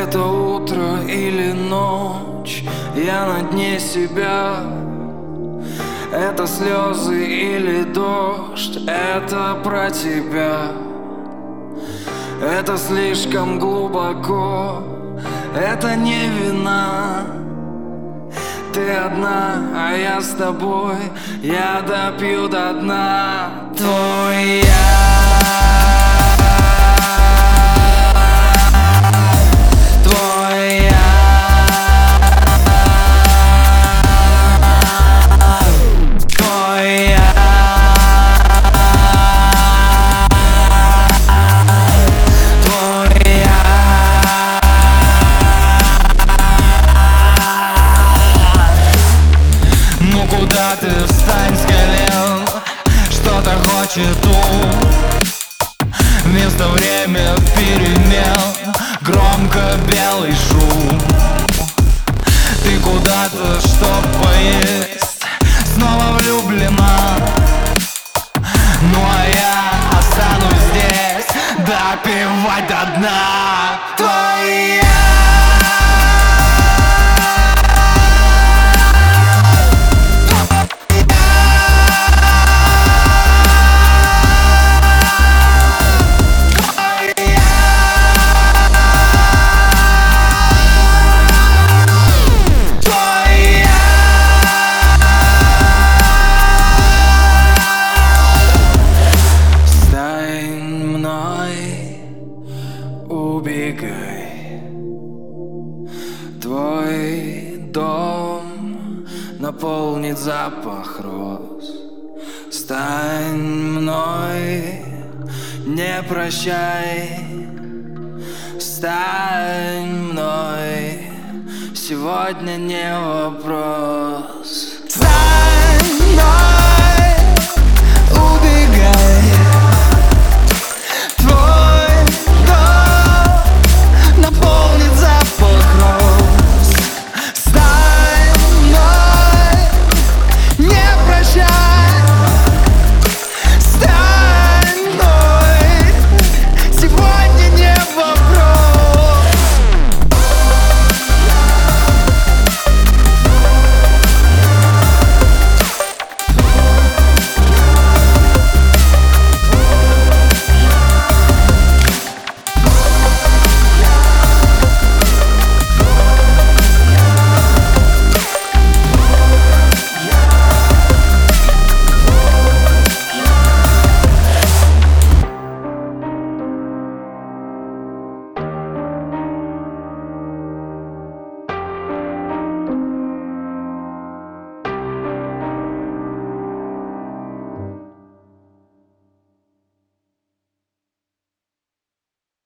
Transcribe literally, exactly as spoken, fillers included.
Это утро или ночь, я на дне себя. Это слезы или дождь, это про тебя. Это слишком глубоко, это не вина. Ты одна, а я с тобой, я допью до дна. Твоя. Куда ты встань с колен, что-то хочет ум. Вместо время перемен, громко белый шум. Ты куда-то, чтоб поесть, снова влюблена. Ну а я останусь здесь, допивать до дна. Твоя. Убегай. Твой дом наполнит запах роз. Стань мной, не прощай. Стань мной, сегодня не вопрос.